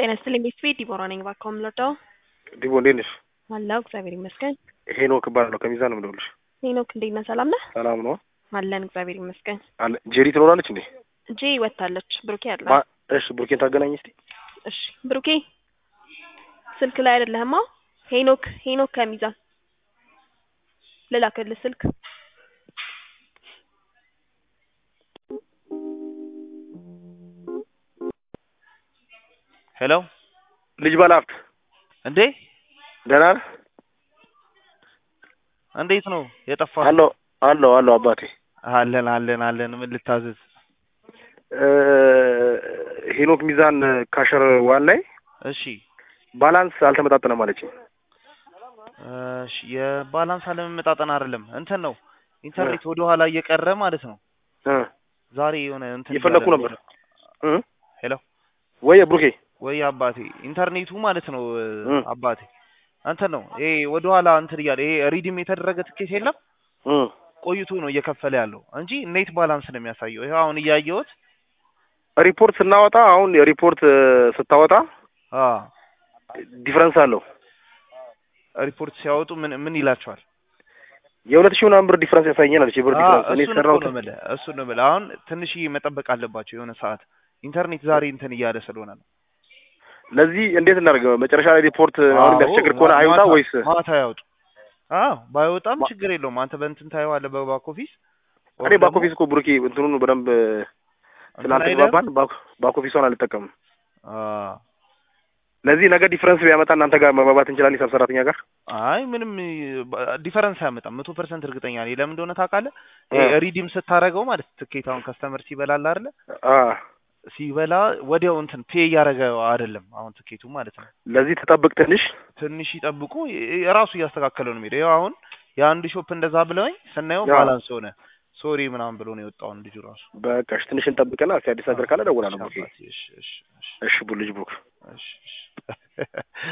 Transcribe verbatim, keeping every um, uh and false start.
ጤና ይስጥልኝ ቤተሰቤ ዲቦራ ነኝ። እባክዎ የምንወደው ዲቦ እንዴት ነሽ? አለሁ እግዚአብሔር ይመስገን። ሄኖክ እባላለሁ ከሚዛን ነው የምደውልልሽ። ሄኖክ እንዴት ነህ? ሰላም ነህ? ሰላም ነው አለን እግዚአብሔር ይመስገን። አለ ጄሪ ትኖራለች እንዴ? ጄ ወታለች። ብሩኬ አለ። ማ እሺ ብሩኬን ታገናኝ እስቲ። እሺ ብሩኬ ስልክ ላይ አይደለህማ? ሄኖክ ሄኖክ ከሚዛን ልላክልህ ስልክ ሄሎ ልጅ ባላፍት እንዴ ደህና ነህ? እንዴት ነው የጠፋህ? አሎ አሎ አሎ አባቴ አለን አለን አለን ምን ልታዘዝ? እ ሄኖክ ሚዛን ካሸር ዋን ላይ እሺ ባላንስ አልተመጣጠነም አለችኝ። እሺ የባላንስ አለመመጣጠን አይደለም እንትን ነው ኢንተርኔት ወደ ኋላ እየቀረ ማለት ነው። እ ዛሬ የሆነ እንትን እየፈለኩ ነበር። እ ሄሎ ወይ ብሩኬ ወይ አባቴ ኢንተርኔቱ ማለት ነው አባቴ እንትን ነው ይሄ ወደ ኋላ እንትን እያለ ይሄ ሪዲም የተደረገ ትኬት የለም እ ቆይቶ ነው እየከፈለ ያለው እንጂ ኔት ባላንስ ነው የሚያሳየው። ይሄ አሁን እያየሁት ሪፖርት ስናወጣ አሁን ሪፖርት ስታወጣ አ ዲፈረንስ አለው። ሪፖርት ሲያወጡ ምን ምን ይላቸዋል? የሁለት ሺህ ምናምን ብር ዲፈረንስ ያሳየኛል አለች። ብር ዲፈረንስ እኔ ሰራሁት ነው ማለት እሱ ነው ማለት አሁን ትንሽዬ መጠበቅ አለባቸው የሆነ ሰዓት ኢንተርኔት ዛሬ እንትን እያለ ስለሆነ ነው። ለዚህ እንዴት እናደርግ? መጨረሻ ላይ ሪፖርት አሁን የሚያስቸግር ከሆነ አይውጣ ወይስ ማታ ያውጡ? አዎ ባይወጣም ችግር የለውም። አንተ በእንትን ታየዋለህ በባክ ኦፊስ። እኔ ባክ ኦፊስ እኮ ብሩኬ እንትኑን በደንብ ስላልተግባባን ባክ ኦፊሷን አልጠቀምም። አዎ ለዚህ ነገ ዲፈረንስ ቢያመጣ እናንተ ጋር መግባባት እንችላለን ሂሳብ ሰራተኛ ጋር? አይ ምንም ዲፈረንስ አያመጣም። መቶ ፐርሰንት እርግጠኛ ነኝ። ለምን እንደሆነ ታውቃለህ? ሪዲም ስታረገው ማለት ትኬት አሁን ከስተመር ሲበላል አይደለ? አዎ ሲበላ ወዲያው እንትን ፔ እያደረገ አይደለም አሁን ትኬቱ ማለት ነው። ለዚህ ተጠብቅ ትንሽ ትንሽ ይጠብቁ ራሱ እያስተካከለው ነው የሚሄደው። ያው አሁን የአንድ ሾፕ እንደዛ ብለውኝ ስናየው ባላንስ ሆነ ሶሪ ምናምን ብሎ ነው የወጣው ልጁ ራሱ። በቃ እሺ ትንሽ እንጠብቅና እስኪ አዲስ ነገር ካለ እደውላለሁ። እሺ እሺ እሺ እሺ ቡልጅ ቡክ እሺ እሺ